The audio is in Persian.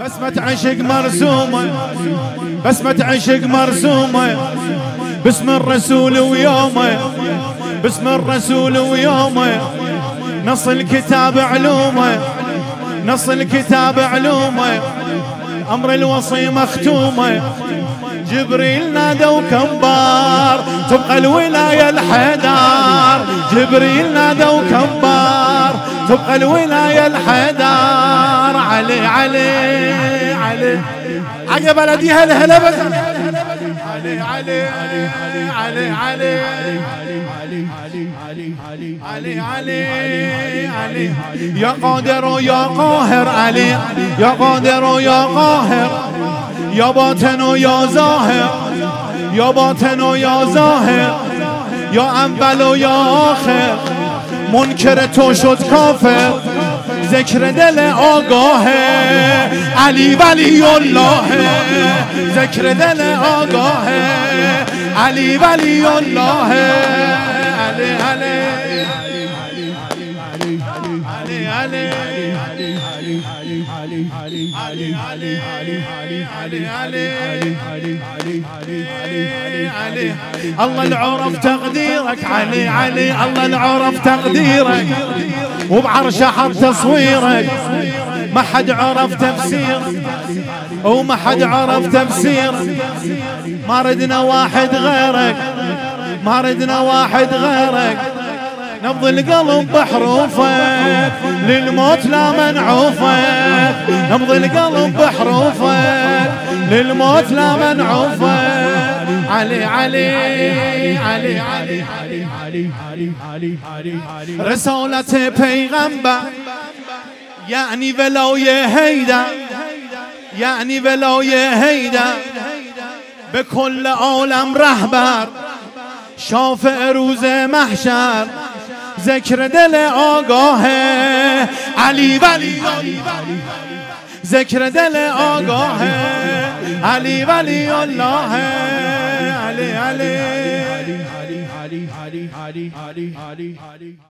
بسمة عشق مرسومة، بسمة عشق مرسومة، باسم الرسول ويومه، باسم الرسول ويومه، نص الكتاب علومه، نص الكتاب علومه، أمر الوصي مختومه، جبريل نادى وكبار تبقى الولاية الحيدار، جبريل نادى وكبار تبقى الولاية الحيدار، علي علي علي عقب بلدي هلا بس علي علي علي علي علي علي علي يا قادر يا قاهر علي، يا قادر يا قاهر، يا باطن ويا ظاهر، يا باطن ويا ظاهر، يا اول ويا آخر، منکر تو شد کافر، ذکر دل آگاه علی ولی الله، ذکر دل آگاه علی ولی الله، علی علی الله العرف تقديرك علي علي، الله العرف تقديرك وبعرشه حط تصويرك، ما حد عرف تفسيرك وما حد عرف تفسيرك، ما ردنا واحد غيرك، ما ردنا واحد غيرك، نبض القلب بحروفك للموت لا منعوفك، نبض القلب بحروفك للموت لا منعوفك، علي علي علي علي علي رسالة پیغمبر يعني ولاية هيدا، يعني ولاية هيدا بكل عالم رهبر، شافع روز محشر، ذکر دل آگاه علی ولی، ذکر دل آگاه علی ولی الله، علی علی